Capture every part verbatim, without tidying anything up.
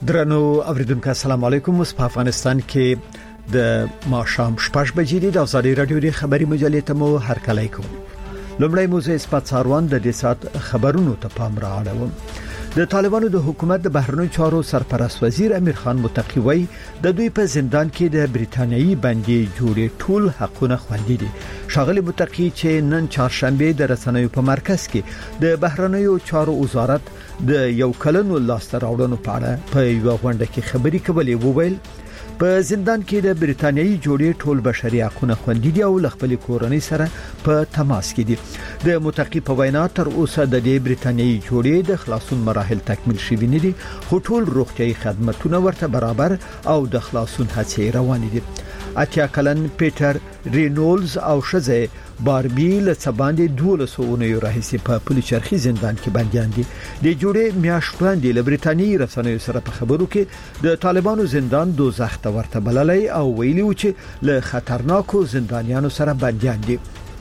درنو اوریدونکو السلام علیکم. اوس په افغانستان کې د ماښام شپږ بجې دي. د ازادي رادیو د خبري مجلې ته مو هرکلی کوم. لومړی موضوع اسپات ساروان د دې سات خبرونو ته پام راوړم. د طالبانو د حکومت د بهرنیو چارو سرپرست وزیر امیر خان متقی وایي د دوی په زندان کې د بریتانیایی بندي جوړې ټول حقونه خوندي دي. شاغلی متقی چې نن چهارشنبه د رسنیو په مرکز کې د بهرنیو چارو وزارت د یو کلنو لاس راوړنو په اړه په یو غونډه کې خبري کولې وویل په زندان کې د بریتانیایی جوړې ټول بشري حقوقونه خوندي دي او خپل کورنۍ سره په تماس کې دي. د متقی په وینا تر اوسه د دې بریتانیایی جوړې د خلاصون مراحل تکمیل شوي نه دي، خو ټول روغتيایي خدماتونه ورته برابر او د خلاصون هڅې روان دي. اتیا کلن پیټر رینولز او شزه باربي له سباندې دولس اونیو راهیسې په پولیچرخي زندان کې بنديان دي. د جوړې میاش وړاندې له بریتانیایی رسنیو سره په خبرو کې د طالبانو زندان دوزخ ته ورته بللای او ویلي و چې له خطرناکو زندانیانو سره بنديان دي.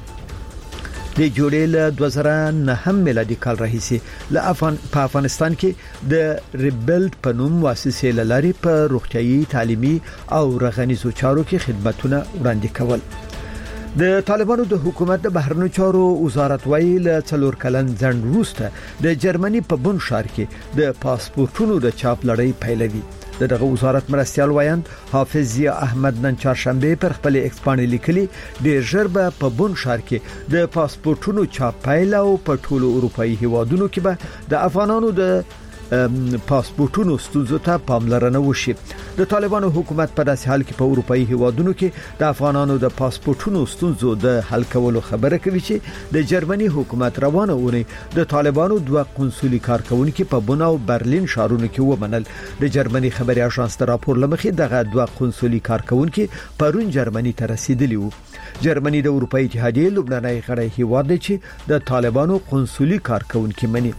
د جوړې له دوه زره نه هم میلادي کال راهیسې له افغان په افغانستان کې د ریبلډ په نوم مؤسسې لاري په روغتيایي تعلیمي او رغنیزو چارو کې خدماتونه وړاندې کول. د طالبانو د حکومت د بهرنیو چارو وزارت وایي له څلور کلن ځنډ وروسته د جرمني په بون ښار کې د پاسپورتونو د چاپ لړۍ پیلوي. دغه وزارت مرستيال وایند حافظ ضیا احمد نن چهارشنبه پر خپل ایکس باندې لیکلي د ژربه په بون ښار کې د پاسپورتونو چاپ پیل او په ټولو اروپאי هیوادونو کې به د افغانانو د پاسپورتونو ستونزو ته پاملرنه وشي. د طالبانو حکومت په داسې حال کې په اروپאי هیوادونو کې د افغانانو د پاسپورتونو ستونزو د حل کولو خبره کوي چې د جرمني حکومت روانه ونی د طالبانو دوه قونسولي کارکونکو په بون او برلین ښارونو کې ومنل. د جرمني خبري اژانس د راپور لمخې دغه دوه قونسولي کارکونکو پرون جرمني ته رسیدلی وو. جرمني د اروپאי اتحادیې لومړنی غړی هیواد دی چې د طالبانو قونسولي کارکونکو مني.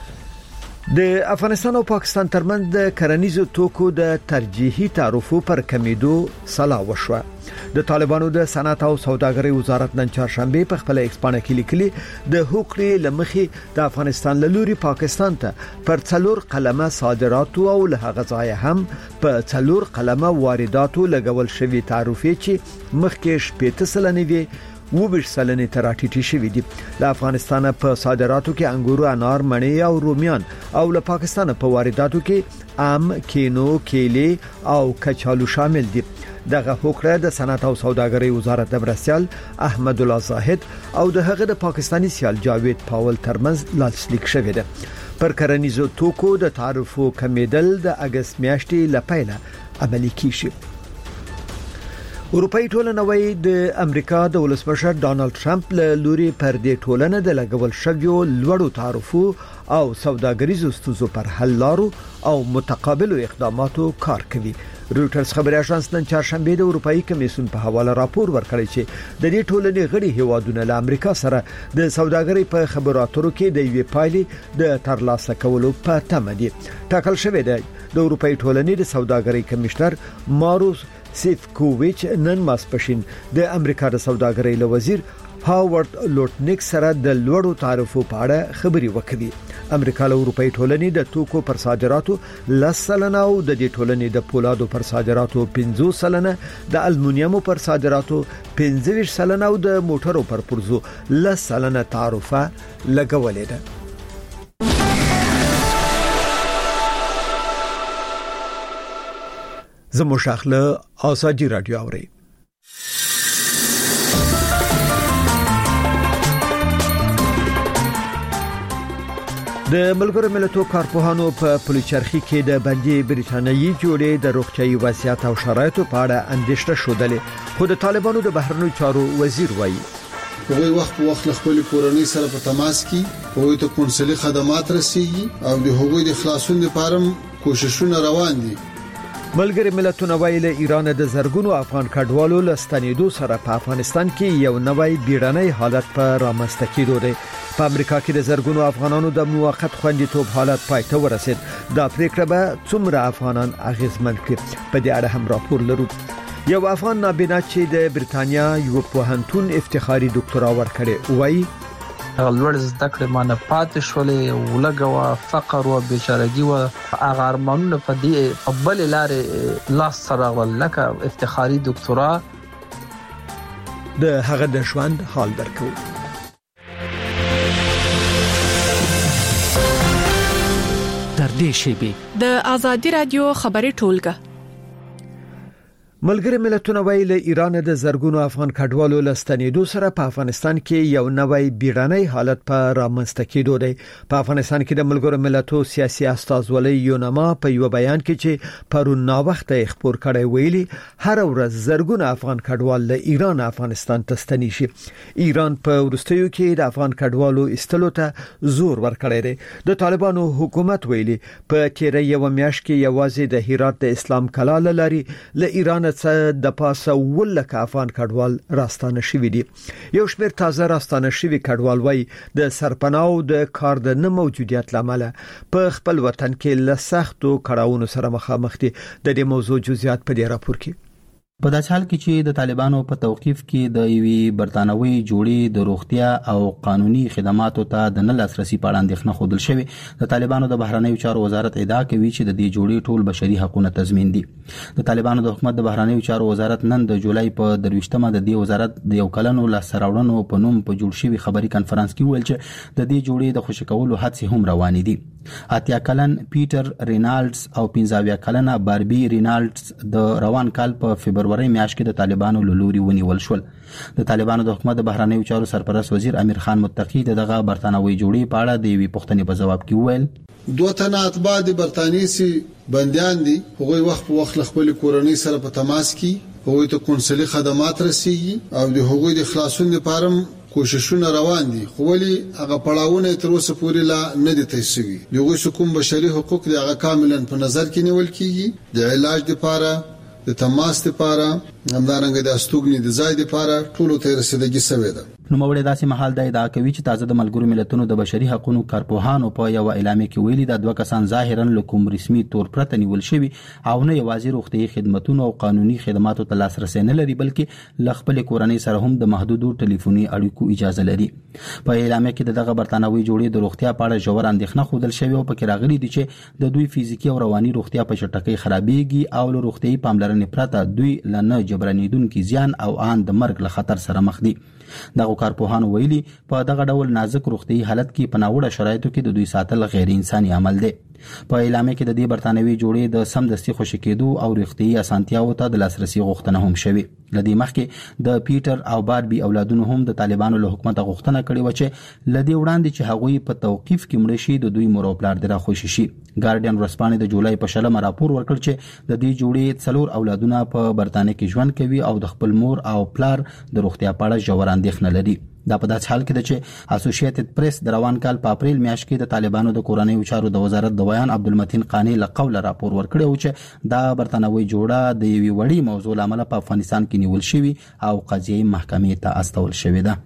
د افغانستان او پاکستان ترمنځ د کرنیزو توکو د ترجیحي تعرفو پر کمیدو سلا وشوه. د طالبانو د صنعت او سوداګرۍ وزارت نن چهارشنبه په خپل ایکس باندې کې لیکلي د حقوقي لمخې د افغانستان لوري پاکستان ته پر څلور قلمه صادرات او له غذای هم په څلور قلمه وارداتو لګول شوی تعرفې چې مخکې شپږ سلنه وي وبش سلنه تراټیټی شوې دي. د افغانستان په صادراتو کې انګور، انار، مڼې او رومیان او له پاکستان په وارداتو کې ام، کینو، کیلې او کچالو شامل دي. دغه حکم د صنعت او سوداګرۍ وزارت د مرستيال احمد الله زاهد او د هغه د پاکستاني سیال جاوید پاول ترمنځ لاسلیک شوی دی. پر کرنیزو توکو د تعرفو کمیدل د اگست میاشتې لپاره عملي کیږي. اروپאי ټولنه وايي د امریکا د ولسمشر ډانلډ ټرمپ له لوري پر دې ټولنه د لګول شویو لوړو تعرفو او سوداګریزو ستونزو پر حل لارو او متقابلو اقداماتو کار کوي. رويټرز خبري اژانس نن چهارشنبه د اروپאי کمیسیون په حواله راپور ورکړی چې د دې ټولنې غړي هیوادونه له امریکا سره د سوداګرۍ په خبرو اترو کې د یوې پایلې د ترلاسه کولو په تمه دي. ټاکل شوی دی د اروپאי ټولنې د سوداګرۍ کمشنر ماروس سیفکوویچ نن ماسپښین د امریکا د سوداګرۍ له وزیر هاورد لوټنیک سره د لوړو تعرفو په اړه خبري وکړي. امریکا له اروپאי ټولنې د توکو پر صادراتو لس سلنه او د دې ټولنې د پولادو پر صادراتو پنځه سلنه، د المونیمو پر صادراتو پنځه سلنه او د موټرو پر پرزو لس سلنه تعرفه لګولې ده. زمو شاخله آزادی رادیو اوري. د ملګرو ملتونو کارپوهانو په پولیچرخي کې د بندي بریتانیایی جوړې د روغتيایي وضعیت او شرایطو په اړه اندېښنه شودلې، خو د طالبانو د بهرنیو چارو وزیر وایي هغوی وخت په وخت خپل کورنۍ سره په تماس کې هغوی ته کونسلي خدمات رسیږي او د هغوی د خلاصون لپاره کوششونه روان دي. ملګری ملتونه وایي له ایران د زرګونو افغان کډوالو لستنیدو سره په افغانستان کې یو نوی بیړنی حالت په رامنځته کېدو دی. په امریکا کې د زرګونو افغانانو د موقت خوندیتوب حالت پای ته ورسید. دا پریکړه به څومره افغانان اغیزمن کړي په دې اړه هم راپور لرو. یو افغان نابینا چې د بریتانیا یو پوهنتون افتخاري ډاکټرا ورکړي وایي لوړ زده کړې مانه پاتې شولې ولګوا فقر او بیچارهګي او هغه ارمانونه په دې په بل لارې لاس سره ولکه افتخاري دکتورا د هغه د ژوند حال درکو. تر دې شیبې د ازادي رادیو خبري ټولګه ملګری ملتونه ویل ایران د زرګونو افغان کډوالو لستنیدو سره په افغانستان کې یو نوی بیړنی حالت په رامنځته کېدو دی. په افغانستان کې د ملګرو ملتونو سیاسي استازولۍ یونما په یو بیان کې چې پرون نا وخت خبر کړی ویلي هر ورځ زرګونو افغان کډوال له ایران افغانستان ته ستنی شي. ایران په ورستیو کې د افغان کډوالو استلو ته زور ورکړی دی. د طالبانو حکومت ویلي په تیره یو میاشت کې یوازې د هرات د اسلام کلا لري له ایران د پاسه ولکه افغان کډوال راستانه شوی دي. یو شمېر تازه راستانه شوی کډوال وای د سرپناو د کار د نه موجودیت لامل په خپل وطن کې له سختو کړهونو سره مخامخ دي. د دې موضوع جزئیات په دې راپور کې په داسې حال کې چې د طالبانو په توقيف کې د یوې برتانوي جوړې د روغتیا او قانوني خدماتو ته د نه لاسرسي په اړه اندېښنه خوندل شوی. د طالبانو د بهرنیو چارو وزارت ادعا کوي چې د دې جوړې ټول بشري حقوقونه تضمین دي. د طالبانو د حکومت د بهرنیو چارو وزارت نن د جولای په درويشتمه د دې وزارت د یو کلنو لاسراوړنو په نوم په جوړ شوی خبري کانفرنس کې ویل چې د دې جوړې د خوشی کولو هڅې هم روانې دي. اتیا کلن پیټر رینالډز او پنځاویا کلنه باربي رینالډز د روان کال په فبرवरी میاشت کې د طالبانو لوري ونیول شول. د طالبانو د حکومت د بهرنیو چارو سرپرست وزیر امیر خان متقی دغه برتانوي جوړې په اړه د یوې پوښتنې په جواب کې وویل دوه تنه اتباع د برتانیې سي بنديان دي. هغه وخت په وخت خپل کورنۍ سره په تماس کې هغه ته کونسلي خدمات رسیږي او د هغوی د خلاصون لپاره کوششونه روان دي. خو ولې هغه پړاوونه تر اوسه پورې لا نه دي تایید. دغه کوم بشري حقوق د هغه کاملا په نظر کې نیول کیږي. د علاج لپاره د تماس لپاره همدارنګه د استوګنې د ځای لپاره ټولو ته رسیدګي شوې ده. نو موږ داسې محل د ادعا کوي چې تازه د ملګرو ملتونو د بشري حقوقو کارپوهانو په یو اعلامیه کې ویلي د دوه کسان ظاهرا لکوم رسمي تور پرته نیول شوی او نه یوازې روغتي خدماتو او قانوني خدماتو ته لاسرسي نه لري بلکې لخپل کورنۍ سره هم د محدودو ټلیفوني اړیکو اجازه لري. په اعلامیه کې دغه برتانوي جوړې د روغتیا په اړه ژور اندېښنه خوندل شوی او پکې راغلي دي چې د دوی فزیکی او رواني روغتیا په چټکۍ خرابېږي او له روغتي پاملرنې پرته دوی لنه جبرانیدونکو زیان او ان د مرګ له خطر سره مخ دي. دغه کارپوهانو ویلي په دغه ډول نازک روغتي حالت کې په ناوړه شرایطو کې د دوی ساتل غیر انساني عمل دی. په اعلامیه کې د دې برتانوي جوړې د سمدستي خوشی کېدو او روغتي اسانتیاو ته د لاسرسي غوښتنه هم شوی. لدی مخکې د پیټر او باربي اولادونو هم د طالبانو له حکومت غوښتنه کړې و چې لدی وړاندې چې هغوی په توقيف کې مړ شي د دوی مور او پلار دره خوشی شي. ګارډین ورسپانې د جولای په شلمه راپور ورکړ چې د دې جوړې څلور اولادونه په برتانیې کې ژوند کوي او د خپل مور او پلار د روغتیا په اړه ژور اندېښنه لري. دا په داسې حال کې ده چې اسوسییټډ پریس د روان کال په اپریل میاشت کې د طالبانو د کورنۍ چارو د وزارت د ویان عبدالمتین قانی له قوله راپور ورکړی و چې دا برتانوي جوړه د یوې وړي موضوع لامل په افغانستان کې نیول شوی او قضیه محکمې ته استول شوې ده.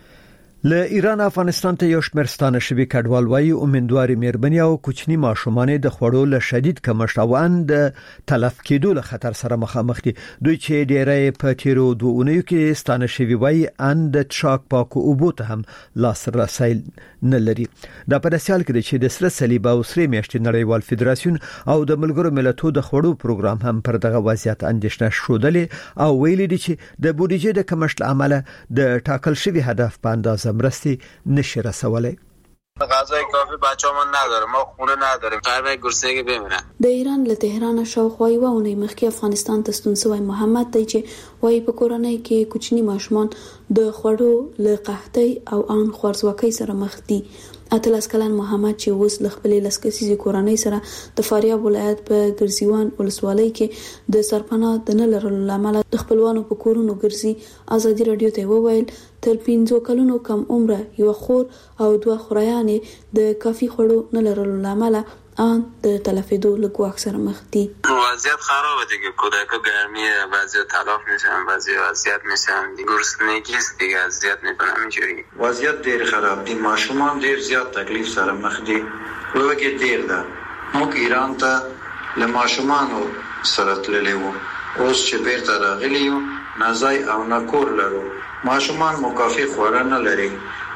له ایران افغانستان ته یو شمېر ستانه شوي کډوال وایي امیدواري مېرمنې او کوچني ماشومان د خوړو له شدید کمښت او اند تلف کېدو له خطر سره مخامخ دي. دوی چې ډېری په تیرو دوه اونیو کې ستانه شوي وایي اند تشاک پاکو اوبو ته هم لاسرسي نه لري. دا په داسې حال کې چې د سره صلیب او سره میاشتې نړیوال فدراسیون او د ملګرو ملتونو د خوړو پروګرام هم پر دغه وضعیت اندېښنه شودلې او ویلي دي چې د بودیجې د کمښت عمله د ټاکل شوی هدف په اندازه مرستی نشه رسولی. غذای کافی بچه‌مون نداره، ما خونه نداریم، قربای گرسنگی بمیرن. د ایران له تهران شاوخوا یو اونۍ مخکې افغانستان ته ستون شوی محمد دی چې وایي په کورنۍ کې کوچني ماشومان د خوړو له قحطۍ او ان خورځواکۍ سره مخ دي. اتلس کلن محمد چې اوس ل خپل لسکسي کورنۍ سره د فاریاب ولایت په ګرځیوان ولسوالۍ کې د سرپناه د نه لرلو لامل د خپلوانو په کورونو ګرځي. ازادي رادیو ته وویل تر پنځو کلونو کم عمره یو خور او دوه خوريانې د کافي خوړو نه لرلو لامل آن د تلفیدو لگو اکثر مخ دی. وضعیت خرابه دیگه، کودکا گرمیه، بعضی تلف میشن، بعضی اذیت میشن، گرسنگی است دیگه، اذیت میکنن اینجوری. وضعیت ډیر خراب دی، ماشومان ډیر زیات تکلیف سره مخ دي. لوګي ډیر ده. موږ ایران ته له ماشومانو سره تللی وو، اوس چې بیرته راغلی یو نازای او نکور لرو. ماشومان مکافي خوړه نه لري.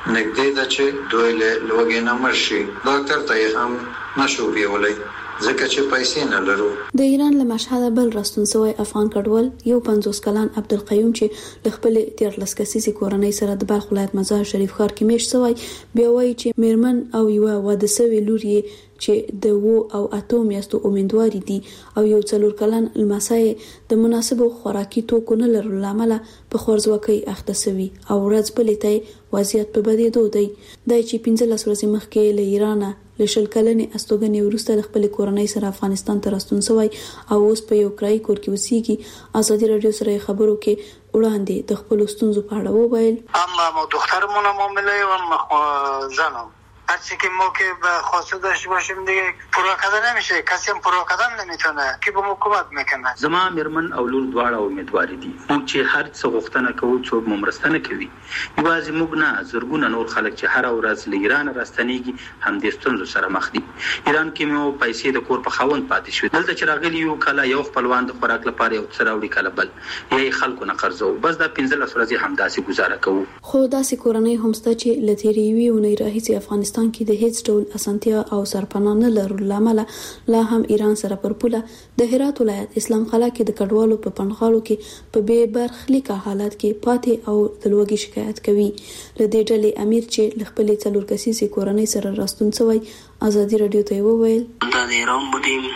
نږدې ده چې دوی له لوګي نه مرشي. ډاکټر ته هم نشو ویولای ځکه چې پیسې نه لرو. د ایران له مشهد بل راستون سوی افغان کډوال یو پنځوس کلن عبدالقیوم چې له خپل تیرلس کسیزي کورنۍ سره د بلخ ولایت مزار شریف ښار کې میش سوی بیا وایي چې میرمن او یو واده سوی لور یې چې د وو او اتو میاشتو امیدواري دي او یو څلور کلن لمسی د مناسبو خوراکي توکو نه لرلو لامل په خورځوکۍ اخته سوی او ورځ بلې ته وضعیت په بدېدو دی. دا چې پنځلس ورځې مخکې له ایران له شل کلنې استوګنې وروسته د خپل کورنۍ سره افغانستان ته راستون سوی او اوس په یو کرایي کور کې اوسېږي. ازادي رادیو سره خبرو کې وړاندې د خپل ستونزو په اړه وویل. اما ما دخترمونم معامله و اما زنم هرچی که ما که به خواسته داشته باشیم دیگه پروا کردن نمیشه، کسی هم پروا کردن نمیتونه که به ما کمک میکنه. زما میرمن او لور دواړه امیدواري دي موږ چې هر څه غوښتنه کوو څوک مو مرسته نه کوي. یوازې موږ نه زرګونه نور خلک چې هر ورځ له ایران راستنیږي هم د ستونزو سره مخ دي. ایران کې مو پیسې د کور په خاوند پاتې شو. دلته چې راغلی یو کله یو خپلوان د خوراک لپاره یو څه راوړي کله بل یې خلکو نه قرضو بس دا پنځلس ورځې هم داسې گزاره کوو. خو داسې کورنۍ هم شته چې لتیری وی او نه راهیسي افغانستان کې د هیڅ ډول اسانتیا او سرپناه نه لرلو لامل لا هم ایران سره پر پوله د هرات ولایت اسلام قلعه کې د کډوالو په پنځغالو کې په بې برخلیکه حالت کې پاتې او د لوګي شکایت کوي. له دې ډلې امیر چې ل خپل څلور کسیزي کورنۍ سره راستون سوی ازادي رادیو ته وویل در ایران بودیم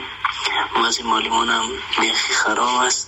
وضع مالیمونم بیخی خراب است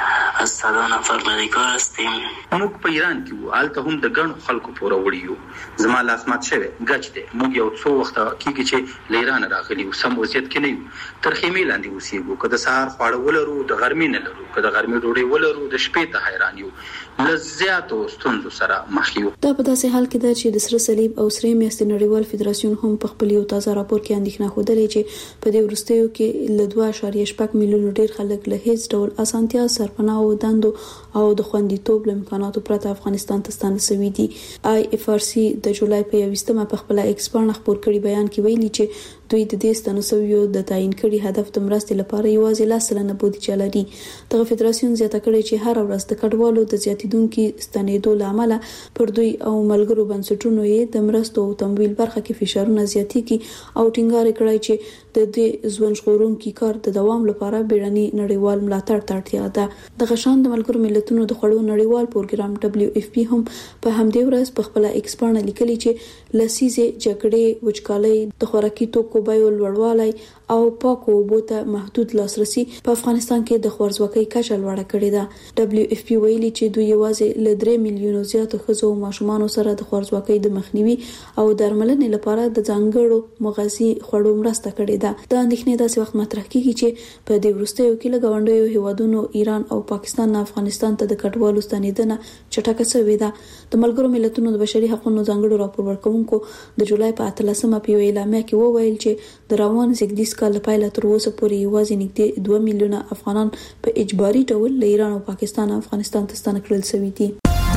از صدا نفر مدیکار هستیم. موږ په ایران کې وو الته هم د ګڼو خلکو پوره وړي یو زما لاس مات شوی ګچ دی موږ یو څو وخت کېږي چې له ایران راغلي یو سم وضعیت کې نه یو تر خیمې لاندې اوسېږو که د سهار خواړه ولرو د غرمې نه لرو که د غرمې ډوډۍ ولرو د شپې ته حیران یو له زیاتو ستونزو سره مخ یو. دا په داسې حال کې ده چې د سره صلیب او سرې میاشتې نړیوال فدراسیون هم په خپل یو تازه راپور کې اندېښنه ښودلې چې په دې وروستیو کې له دوه اعشاریه شپږ میلیونه ډېر خلک له هیڅ ډول اسانتیا سرپناه او دندو او د خوندیتوب له امکاناتو پرته افغانستان ته ستانه شوي دي. آی اف آر سی د جولای په یوویشتمه په خپل ایکس باندې خبر کړي بیان کې ویلي چې دوی د دې ستانه شویو د تعین کړي هدف د مرستې لپاره یوازې لاس سلنه بودی چلري. دغه فدراسیون زیاته کړي چې هر ورځ د کډوالو د زیاتیدونکو ستنېدو لامل پر دوی او ملګرو بنسټونو یې د مرستو او تمویل برخه کې فشارونه زیاتېږي او ټینګار کړي چې د دې ځوان ژغورونکو کار د دوام لپاره بیړني نړیوال ملاتړ ته اړتیا ده. د غشان د ملګرو ملتونو د خړو نړیوال پروګرام دبليو اف پی هم په همدې ورځ په خپل ایکس باندې لیکلي چې لسیزه جګړې وچکالۍ د خوراکي توکو بیو لوړوالی او پاکو اوبو ته محدود لاسرسي په افغانستان کې د خوارځواکۍ کچه لوړه کړې ده. دبليو اف پی ویلي چې دوی یوازې له درې میلیونو زیاتو ښځو او ماشومانو سره د خوارځواکۍ د مخنیوي او درملنې لپاره د ځانګړو مغذي خوړو مرسته کړې ده. دا اندېښنې داسې وخت مطرح کیږي چې په دې وروستیو کې له ګاونډیو هیوادونو ایران او پاکستان نه افغانستان ته د کډوالو ستنېدنه چټکه شوې ده. د ملګرو ملتونو د بشري حقوقو ځانګړو راپور ورکوونکو د جولای په اتلسمه په یو اعلامیه کې وویل چې د روان زیږدیز کال لپاره تر اوسه پورې یوازې نږدې دوه میلیونه افغانان په اجباري ډول له ایران او پاکستان افغانستان ته ستانه کړل شوي دي.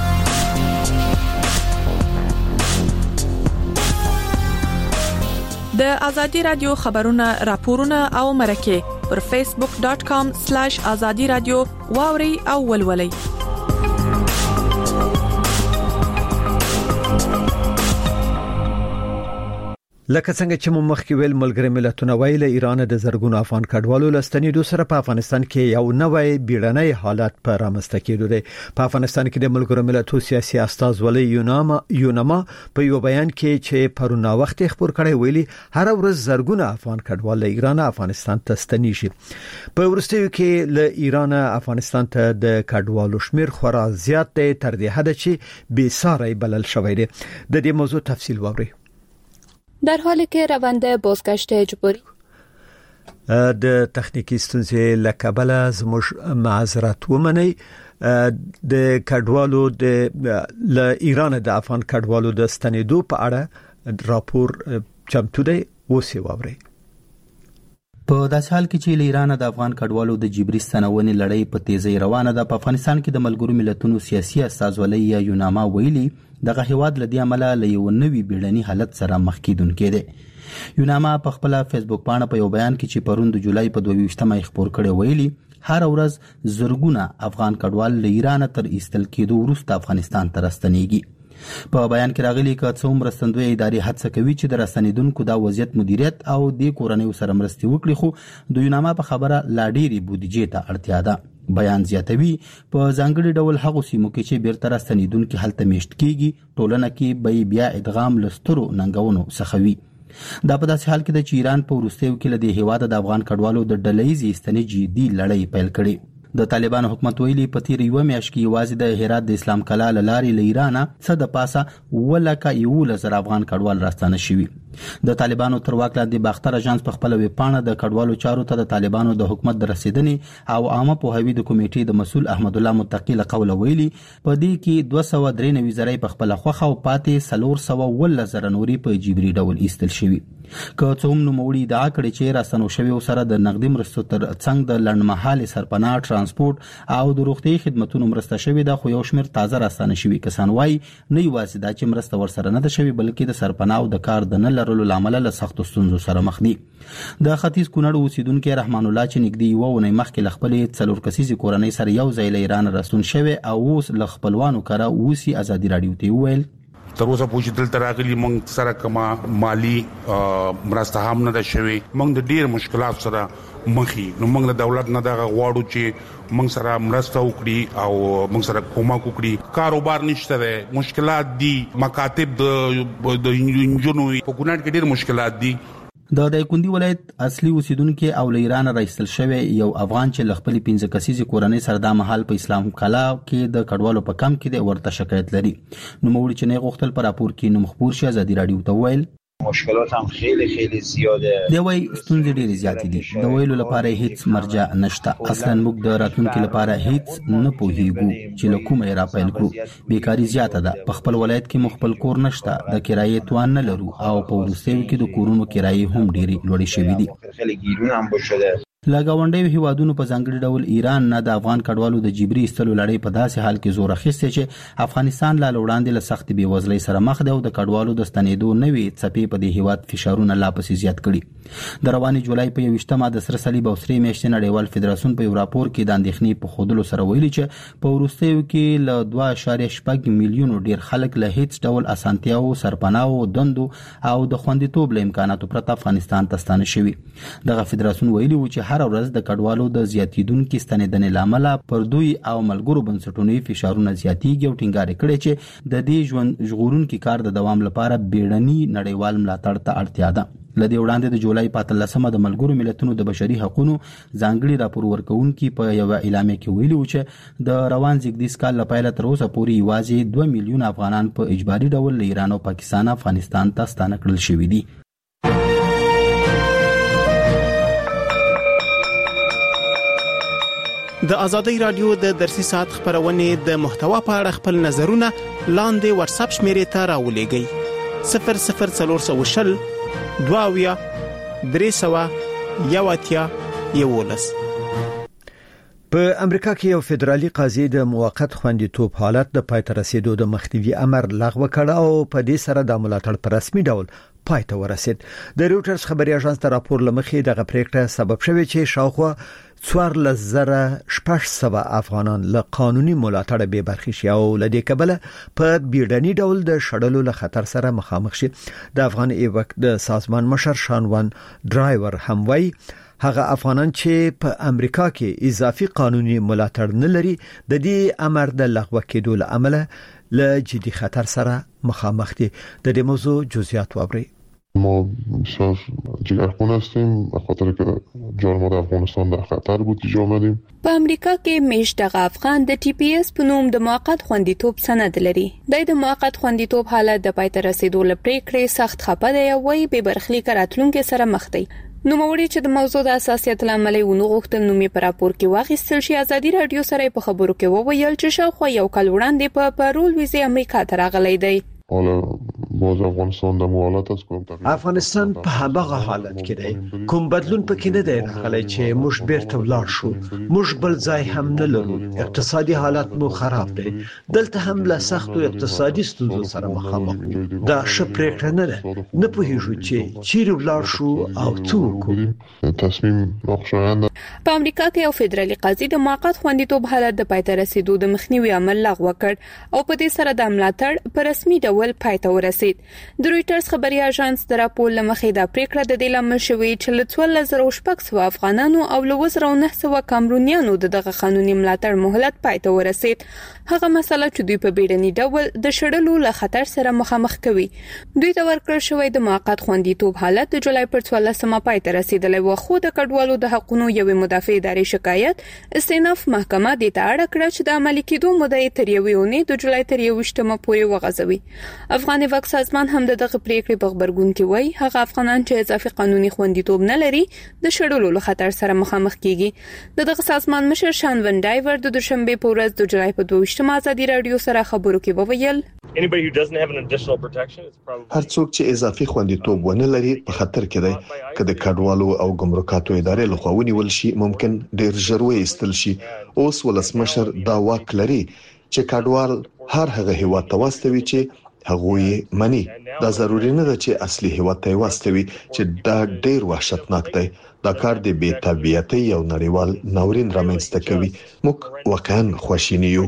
د ازادي رادیو خبرونه راپورونه او مرکه پر فیسبوک ډاټ کام سلیش ازادي رادیو واوري او ولولي. لکه څنګه چې مو مخکې ویل ملګری ملتونه ویل ایران د زرګونو افغان کډوالو لستنیدو سره په افغانستان کې یو نوې بیړنۍ حالت پر رامنځته کېدو دی. په افغانستان کې د ملګرو ملتونو سیاسي استازولۍ یوناما یوناما په یو بیان کې چې پرونه وخت خبر کړی ویلي هر ورځ زرګونه افغان کډوال له ایران افغانستان ته ستنیږي. په ورستیو کې له ایران افغانستان ته د کډوالو شمیر خورا زیات دی تر دې حد چې بې ساري بلل شوی دی. د دې موضوع تفصیل واورئ. در حالی که روند بازگشت اجباری د تخنیکی ستونزې لکبل زموږ معذرت ومني د کډوالو د ل ایران د افغان کډوالو د ستنېدو په اړه راپور چمتو دی اوسې واوري. په داسې حال کې چې ایران د افغان کډوالو د جبري ستنونې لړۍ په تیزی روانه ده. په افغانستان کې د ملګرو ملتونو سیاسي استازولۍ یا یوناما ویلي دغه هیواد لدی عمله له یو نوي بیړني حالت سره مخ کیدونکې ده. یوناما په خپل فیسبوک باندې په یو بیان کې چې پرون د جولای په دوه ویشتمه خبر کړی ویلي هر ورځ زرګونه افغان کډوال له ایران تر ایستل کېدو وروسته افغانستان ته راستنیږي. په بیان کې راغلي ک څوم مرستندوی ادارې هڅه کوي چې د راستنیدونکو د وضعیت مدیریت او د کورنۍ سره مرستې وکړي، خو دوی نامه په خبره لا ډېری بودیجې ته اړتیا ده. بیان زیاتوي په ځانګړي ډول هغه سیمو کې چې بیرته راستنیدونکو هلته میشت کیږي ټولنه کې به بیا ادغام لسترو ننګونو څخه وي. دا په داسې حال کې د ایران په وروستیو کې له دې هیواده د افغان کډوالو د ډلهیزې استنې جدي لړۍ پیل کړې. د طالبانو حکومت ویلي په تیر یو میاشت کې یوازې د هرات د اسلام کلا لارې له ایران څخه د پاسه ولکه یولس زره افغان کډوال راستانه شوي. د طالبانو تر واک لاندې باختر اژانس په خپل ویب پاڼه د کډوالو چارو ته د طالبانو د حکومت د رسیدنې او عامه پوهاوي د کمیټې د مسول احمد الله متقی له قوله ویلي په دې کې دوه سوه درې نوي زره په خپل خوخه او پاتې څلور سوه ولس زره نوري په جبري ډول ایستل شوي. که څوم نو موړي دا کړي چې راستنو شوی سره د نقدي مرستو تر څنګ د لړمحاله سرپناه ترانسپورت او د روغتي خدماتو مرسته شوی د خو یو شمیر تازه راستنه شوی کسان وای نه یوازې دا چې مرسته ورسره نه ده شوی بلکې د سرپناه او د کار د نه لرلو لامل له سخت ستونزو سره مخ دي. د ختیځ کونړ اوسیدونکو رحمان الله چې نګدي یو ونې مخکې لخپلې څلور کسیزي کورنۍ سره یو ځای له ایران راستون شوی او اوس له خپلوانو کړه اوسي ازادي رادیو ته ویل تر اوسه پوښتنه دلته راغلي مونږ سره کما مالی مرسته هم نه ده شوی، مونږ د ډیر مشکلات سره مخې نو مونږ د دولت نه دغه غواړو چې مونږ سره مرسته وکړي او مونږ سره کومک وکړي. کاروبار نشته ده، مشکلات دي، مکاتب د د انجنونو په کونړ کې ډیر مشکلات دي. د دایکندي ولایت اصلي اوسیدونکو او له ایران راایستل شوی یو افغان چې لخپل پنځه کسیزي کورنۍ سره د محل په اسلام کلا کې د کډوالو په کم کې د ورته شکایت لري. نو موږ چې نه غوښتل پر راپور کې نو مخبور شي ازادي رادیو ته ویل مشکلات هم خیلی خیلی زیاده دی، وای ستونزې ډېرې زیاتې دي. د ویلو لپاره هیڅ مرجع نشته. اصلا موږ د راتلونکو لپاره هیڅ نه پوهیږو چې له کومه را پیل کړو. بیکاری زیاته ده. په خپل ولایت کې مخبل کور نشته، د کرایې توان نه لرو او په وروستیو کې د کورونو کرایې هم ډېرې لوړې شوې دي. خیلی ګیرونه هم بشده. لګاونډي هیوادونو په ځانګړي ډول ایران نه د افغان کډوالو د جبري استلو لړۍ په داسې حال کې زور اخیسته چې افغانستان لا وړاندې له سخت بې وزلۍ سره مخ دی او د کډوالو د ستنېدو نوي څپې په دې هیواد فشارونه لا پسې زیات کړي. د رواني جولای په یوشتمه د سره صلیب او سرې میاشتې نړیوال فدراسیون په یو راپور کې د اندېښنې په خودلو سره ویلي چې په وروستیو کې له دوه اعشاریه شپږ میلیونو ډیر خلک له هیڅ ډول اسانتیاو سرپناو دندو او د خوندیتوب له امکاناتو پرته افغانستان ته ستانه شوي. دغه فدراسیون ویلي و چې هر ورځ د کډوالو د زیاتیدونکو ستنېدنې لامل پر دوی او ملګرو بنسټونو فشارونه زیاتیږي او ټینګار کړي چې د دې ژوند ژغورونکو کار د دوام لپاره بیړني نړیوال ملاتړ ته اړتیا ده. لدې وړاندې د جولای په اتلسمه د ملګرو ملتونو د بشري حقوقو ځانګړي راپور ورکونکو په یو اعلامیه کې ویلي و چې د روان زیږدیز کال لپاره تر اوسه پورې یوازې دوه میلیون افغانان په اجباري ډول له ایران او پاکستان افغانستان ته ستانه کړل شوي دي. د ازادي رادیو د درسي ساعت خبرونه د محتوا په اړه خپل نظرونه لاندې واتس اپ شمیرې ته راولېږئ صفر صفر څلور شل دواویا درې سوه یو اتیا یولس. په امریکا کې یو فدرالي قاضي د موقت خوندیتوب حالت د پای ته رسیدو د مخنیوي امر لغوه کړ او په دې سره د ملاتړ په رسمي ډول پای ته ورسید. د رويټرز خبري اژانس ته راپور لمخې دغه پریکړه سبب شوه چې شاوخوا څوارلس زره شپږ سوه افغانان له قانوني ملاتړ به برخې شي او لدې کبله په بیړني ډول د شړلو له خطر سره مخامخ شي. د افغان ایوک د سازمان مشر شانوان ډرایور هم وایي هغه افغانان چې په امریکا کې اضافي قانوني ملاتړ نه لري د دې امر د لغوه کېدو له امله له جدي خطر سره مخامخ دي. د دې موضوع جزئیات وابري. ما بسیار جگرخون هستیم به خاطر که جان ما در افغانستان در خطر بود که آمدیم. په امریکا کې میشتغه افغان د ټي پی اس په نوم د موقت خوندیتوب سند لري. د موقت خوندیتوب حالت د پای ته رسیدو لپاره پریکړې سخت خپه دی او وایي به برخلیک راتلونکو سره مخ دی. نو موري چې د موضوع د اساسیت لامل ونه غوښتل نو می پر راپور کې واغستل شي. ازادي رادیو سره په خبرو کې وویل چې شاوخوا یو کال وړاندې په پارول ویزه امریکا ته راغلی دی. حالا باز افغانستان د موالات از کوم افغانستان په هغه حالت کې دی کوم بدلون پکې نه دی راغلی چې موږ بیرته ولاړ شو. موږ بل ځای هم نه لرو. اقتصادي حالت مو خراب دی. دلته هم له سختو اقتصادي ستونزو سره مخامخ یو. دا ښه پریکړه نه ده. نه پوهیږو چې چیرې ولاړ شو او څه وکړو. تصمیم ناخوشایند. په امریکا کې یو فدرالي قاضي د موقت خوندیتوب حالت د پای ته رسیدو د مخنیوي عمل لغوه کړ او په دې سره د ملاتړ په رسمي ډول پای ته ورسید. د رويټرز خبري اژانس د راپور لمخې دا پریکړه د دې لامل شوې چې له څوارلس زره شپږ سوه افغانانو او له اووه زره نه سوه کامرونیانو د دغه قانوني ملاتړ مهلت پای ته ورسید. هغه مسله چې دوی په بیړني ډول د شړلو له خطر سره مخامخ کوي. دوی ته ورکړل شوی د موقت خوندیتوب حالت د جولای پر څوارلسمه پای ته رسیدلی و، خو د کډوالو د حقوقو یوې مدافع ادارې شکایت استیناف محکمه د ته اړه کړ چې د عملي کېدو موده تر یوې اونۍ د جولای تر یوویشتمه پورې وغځوي. افغان وقف سازمان هم د دغه پریکړې په خبرګون کې وایي هغه افغانان چې اضافي قانوني خوندیتوب نه لري د شړلو له خطر سره مخامخ کیږي. دغه سازمان مشر شان ون ډایور د دوشنبه په ورځ د جولای په دویشتمه ازادي رادیو سره خبرو کې وویل هر څوک چې اضافي خوندیتوب ونه لري په خطر کې دی. که د کډوالو او ګمرکاتو ادارې لخوا ونیول شي ممکن ډیر ژر وایستل شي. اوس ولسمشر دا واک لري چې کډوال هر هغه هیواد ته واستوي چې هغوی منی. دا ضروری نه ده چې اصلي هیواد ته واستوي چې دا ډیر وحشتناک دی. دا کار د بې تابعیتۍ او نړیوال ناورین رامنځته کوي. موږ واقعا خواشینی یو.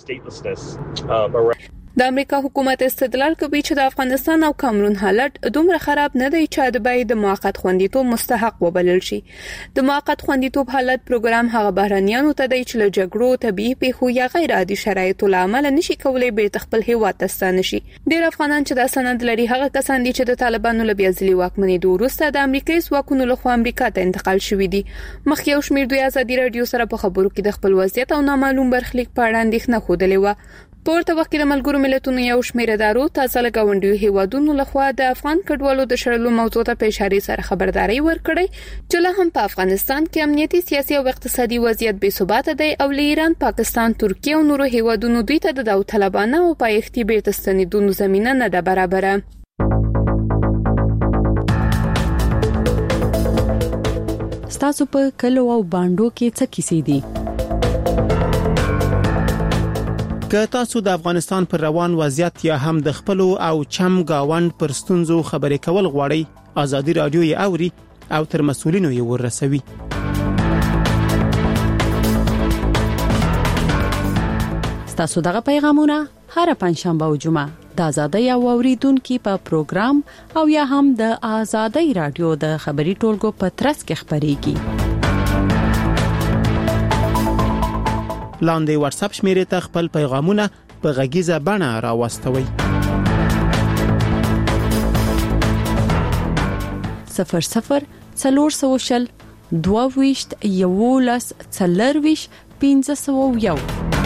د امریکا حکومت استدلال کوي چې د افغانستان او کامرون حالت دومره خراب نه دی چې د باید د موقت خوندیتوب مستحق وبلل شي. د موقت خوندیتوب حالت پروګرام هغه بهرانيانو ته دی چې له جګړو، طبيعي پیښو یا غیر عادي شرایطو له امله نشي کولای بیرته خپل هیواد ته ستانه شي. ډیر افغانان چې د سند لري هغه کسان دي چې د طالبانو له بیا ځلي واکمنۍ وروسته د امریکایي ځواکونو لخوا امریکا ته انتقال شوي دي. مخکې یو شمېر دوی ازادي رادیو سره په خبرو کې د خپل وضعیت او نامعلوم برخلیک په اړه اندېښنه ښودلې و. پورته وخت د ملګرو ملتونو یو شمېر ادارو تازه لګاونډیو هیوادونو لخوا د افغان کډوالو د شړلو موضوع ته په اشاره سره خبرداري ورکړې چې له هم په افغانستان کې امنیتي، سیاسي او اقتصادي وضعیت بې ثبات دی او له ایران، پاکستان، ترکیه او نورو هیوادونو دوی ته د داوطلبانه او پایښتي بیرته ستنېدو زمینه نه ده برابره. ستاسو په کلو او باندو کې څه کیسې دي؟ که تاسو د افغانستان پر روان وضعیت یا هم د خپل او چم گاوند پر ستونزو خبرې کول غواړئ، ازادي رادیو یې اوري او تر مسؤلینو یې ورسوي. تاسو دغه پیغامونه هر پنځشنبه او جمعه د ازادي او اوریدونکو په پروګرام او یا هم د ازادي رادیو د خبري ټولګو په ترڅ کې خبريږي. لاندې واتس اپ شمیرې ته خپل پیغامونه په غږیزه بڼه راوستوي. صفر صفر څلور سوه شل دوه ویشت یولس څلور ویشت پنځه سوه یو.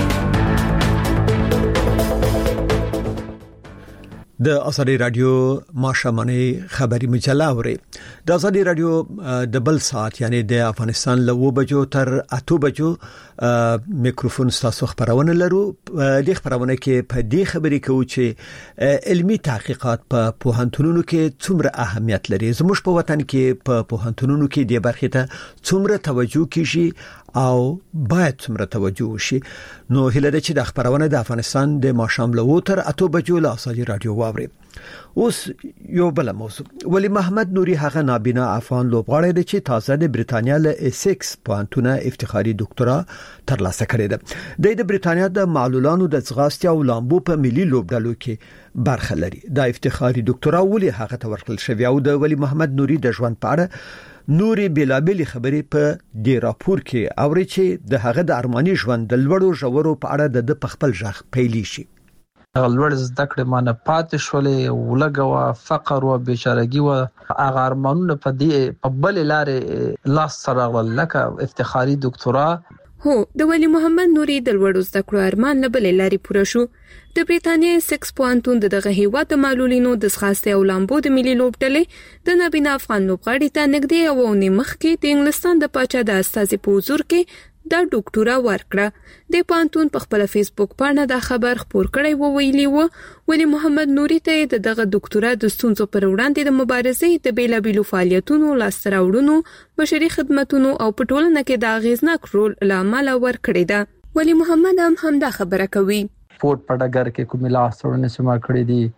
د ازادي رادیو ماشامنه خبري مجله اوري. د ازادي رادیو د بل ساعت یعنی د افغانستان له و بجو تر اته بجو میکروفون تاسو خبرونه لرو. د خبرونه کې په دې خبرې کوي چې علمي تحقیقات په پوهنتونونو کې څومره اهمیت لري. زموږ په وطن کې په پوهنتونونو کې د برخې ته څومره توجه کیږي او باید څومره توجه وشي. نو هله د چې د خبرونه د افغانستان د ماشام له و تر اته بجو له ازادي رادیو واوري. اوس یو بل موضوع. ولی محمد نوري هغه نابینا افغان لوبغاړی دی چې تازه د بریتانیا له ایسکس پوهنتونه افتخاري ډاکټرا ترلاسه کړې ده. د بریتانیا د معلولانو د ځغاستې او لامبو په ملي لوبډلو کې برخه لري. د افتخاري ډاکټرا ولې هغه ته ورکړل شوی او د ولی محمد نوري د ژوند په اړه نوري بلابل خبرې په دې راپور کې اوري چې د هغه د ارماني ژوند د لوړو ژورو په اړه د خپل ځخ پیلي شي. لوړ زده کړې مانه پاتې شولې، ولګوا فقر او بیچارهګي او هغه ارمانونه په دې په بل لارې لاس سره ولکه افتخاري ډاکټرا. هو د ولی محمد نوري د لوړ زده کړو ارمان نه بل لارې پوره شو. د بریتانیا سکس پوهنتون دغه هیواد د معلولینو د ځغاستې او لامبو د ملي لوبډلې د نابینا افغان لوبغاړي ته نږدې او نیم مخکې د انګلستان د پاچا د استازي په حضور کې دا ډاکټورا ورکړه د پانتون په خپل فیسبوک باندې دا خبر خپور کړی و ویلی و ولی محمد نوري ته د دغه ډاکټورا د ستونزو پر وړاندې د مبارزې د بیلابیلو فعالیتونو لاسته راوړنو بشري خدماتونو او په ټولنه کې د اغیزناک رول لامل ورکړی ده ولی محمد هم همدا خبره کوي سپورت په ډګر کې کومې لاسته راوړنې چې ما کړې دي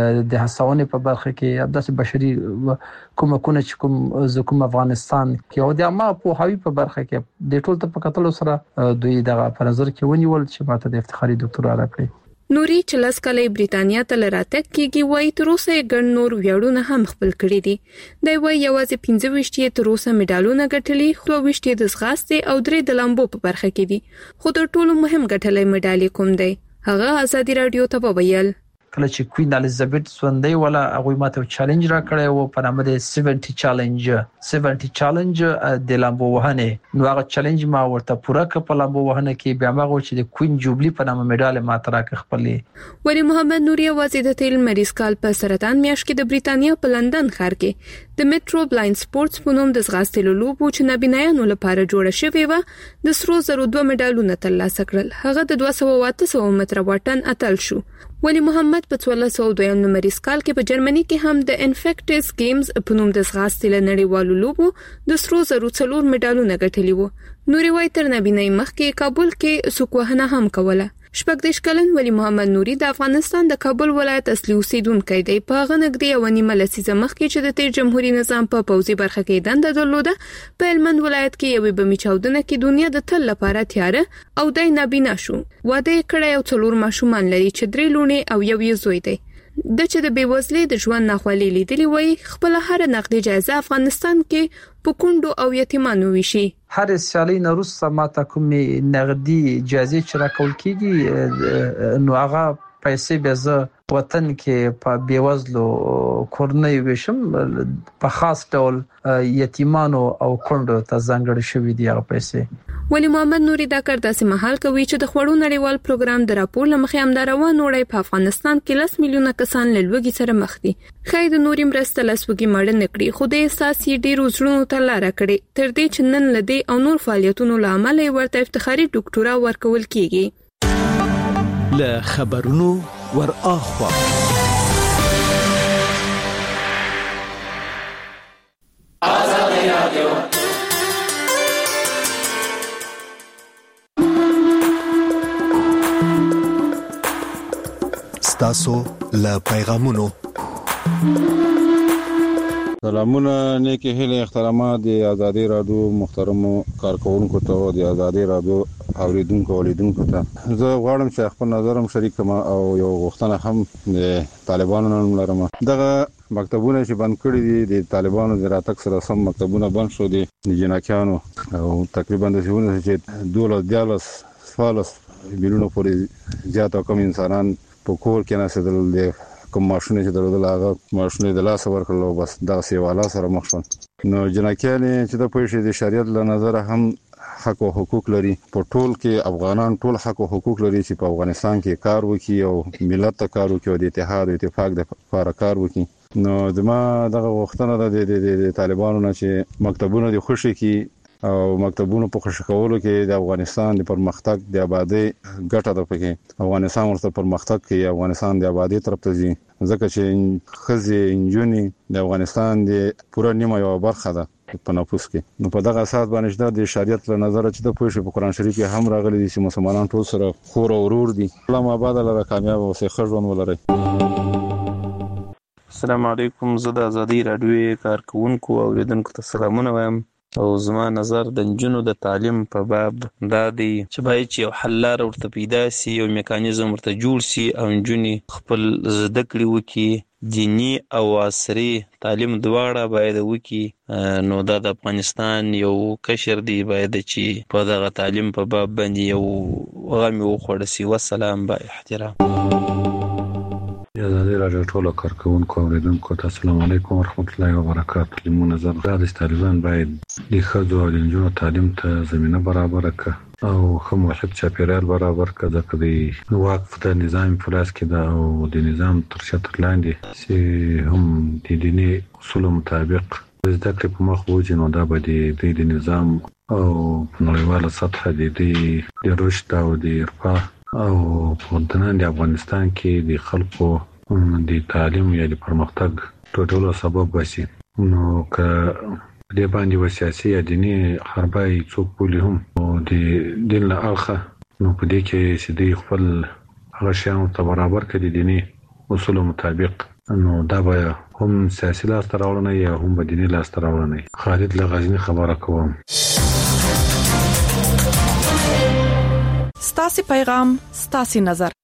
د هڅونې په برخه کې داسې بشري کومکونه چې کوم زکوم افغانستان کې او د ما په هاوی په برخه کې د ټول ته په کتلو سره دوی دغه په نظر کې ونیول چې ماته د افتخاري ډاکټورا راکړي. نوري چې لاس کله بریتانیا ته لراتک کېږي وای تر اوسه ګڼ نور ویاړونه هم خپل کړی دي. دی وای یوازې پنځه ویشت تر اوسه میډالونه ګټلي خو ویشت د ځغاستې او درې د لامبو په برخه کې دي خو تر ټولو مهم ګټلې میډالي کوم دی هغه ازادي رادیو ته وویل. کله چې کوین الیزابت سوندې ولا هغه ماته چیلنج را کړی او په نامه د سپږمې چیلنج سپږمې چیلنج د لامبو وهنه نو هغه چیلنج ما ورته پوره کړ په لامبو وهنه کې بیا ما غوښتل چې د کوین جوبلی په نامه میډال ماته راکړ خپلې. ولی محمد نوري وزیر د تیل مریض کال په سرطان میاشت کې د بریتانیا په لندن ښار کې د میټرو بلایند سپورتس په نوم د ځغاستلو لوبو چې نابینایانو لپاره جوړه شوې و د سرو زرو دوه میډالونه ترلاسه کړل. هغه د دوه سوه او اته سوه متره واټن اتل شو. ولی محمد په څوارلس سوه دویم نمبر کال کې په جرمني کې هم د انفیکټس گیمز په نوم د ځغاستې له نړیوالو لوبو د سرو زرو څلور میډالونه ګټلي وو. نوري وای تر نابینای مخکې کابل کې سوکوهنه هم کوله. شپږ دیش کلن ولی محمد نوري د افغانستان د کابل ولایت اصلي اوسیدونکی دی. په هغه نږدې یو نیمه لسیزه مخکې چې د تیر جمهوریت نظام په پوځي برخه کې دنده درلوده په هلمند ولایت کې یوې بمي چاودنه کې دنیا د تل لپاره تیاره او د نابینا شو. واده کړی او څلور ماشومان لري چې درې لونې او یو یې زوی دی. د چې د بیوزلۍ د ژوند ناخوالې لیدلې وای خپل هر نقدي جایزه افغانستان کې په کندو او یتیمانو وشي. هر سیالي نروس سماته کومې نقدي جایزې چې راکول کیږي نو هغه پیسې به زه وطن کې په بیوزلو کورنۍ وشم په خاص ډول یتیمانو او کندو ته ځانګړي شوې دي هغه پیسې. ولی محمد نوري دا کار داسې مهال کوي چې د خوړو نړیوال پروګرام د راپور لمخې هم دا روان وړي په افغانستان کې لس میلیونه کسان له لوږې سره مخ دي. خای د نوري مرسته لسوږي مړ نه کړي خو د احساس یې ډیر وزړونو ته لار کړي تر دې چې نن لدی او نور فعالیتونو لامل ورته افتخاري ډاکټورا ورکول کیږي. له خبرونو ور اخوا آزادی رادیو ستاسو له پیغامونو سلامونه نیکی هیله احترامات د آزادی رادیو محترمو کارکونکو ته او د آزادی رادیو اوریدونکو اولیدونکو ته زه غواړم چې خپل نظرم شریک کړم او یو غوښتنه هم د طالبانو نن لرم. دغه مکتبونه چې بند کړي دي د طالبانو د راتګ سره سم مکتبونه بند شو دي د جناکیانو او تقریبا د څه چې دوله دیالس فالس بیرونو پورې زیات کم انسانان په کور کې ناسدل دي کوم ماشونه چې درلودل هغه ماشونه د لاس ورکړل بس دا سیواله سره مخ شول. نو جناکیان چې د پوښتې د شریعت له نظر هم حق او حقوق لري. په ټول کې افغانان ټول حق او حقوق لري چې په افغانستان کې کار وکړي او ملت ته کار وکړي او د اتحاد او اتفاق د لپاره کار وکړي. نو زما دغه غوښتنه ده د طالبانو نه چې مکتبونه د خوشي کې او مکتبونو په خوشی کولو کې د افغانستان د پرمختګ د آبادی ګټه ده. پکې افغانستان ورته پرمختګ کوي افغانستان د آبادی طرف ته ځي ځکه چې خزي انجونی د افغانستان د پوره نیمه یو برخه ده په نفوس کې. نو په دغه اساس باندې د شریعت له نظر چې د پوښتنې په قران شریف کې هم راغلي دي چې مسلمانان ټول سره خور او ورور دي. الله آباد لره کامیاب او ښه ژوند ولري. السلام علیکم. زه د آزادی رادیو کارکونکو او اوریدونکو ته سلامونه وایم او زما نظر د نجونو د تعلیم په باب دا دی چې باید چې یو حل لاره ورته پیدا سي او میکانیزم ورته جوړ سي او نجونې خپل زده کړې وکړي دینی او عصري تعلیم دواړه باید وکړي. نو دا د افغانستان یو کشر دی باید چې په دغه تعلیم په باب باندې یو غم وخوړ سي. والسلام با احترام. آزادی رادیو ټولو کارکونکو اوریدونکو ته السلام علیکم ورحمت الله وبرکاته. لمو نظر دا د طالبان باید د ښځو او د نجونو تعلیم ته زمینه برابر کړي او ښه محیط چاپیریال برابر کړي ځکه د وقف د نظام په لاس کې ده او د نظام تر شتر لاندې چې هم د دیني اصولو مطابق زده کړې په مخ وځي نو دا به د نظام او نړیواله سطح د رشد او د ارتقا او په دننه افغانستان کې د خلکو د تعلیم یا د پرمختګ ټولو سبب وسی. نو که د باندې وسیاسي یا دینی حربای څوک بولی هم او د دین له اړخه نو په دې کې چې د خپل هغه شیانو ته برابر کړي دینی اصول مطابق نو دا به هم سیاسي لاس ته راوړنه یا هم به دینی لاس ته راوړنه. خالد له غزني خبره کوم. ستاسو پیغام ستاسو نظر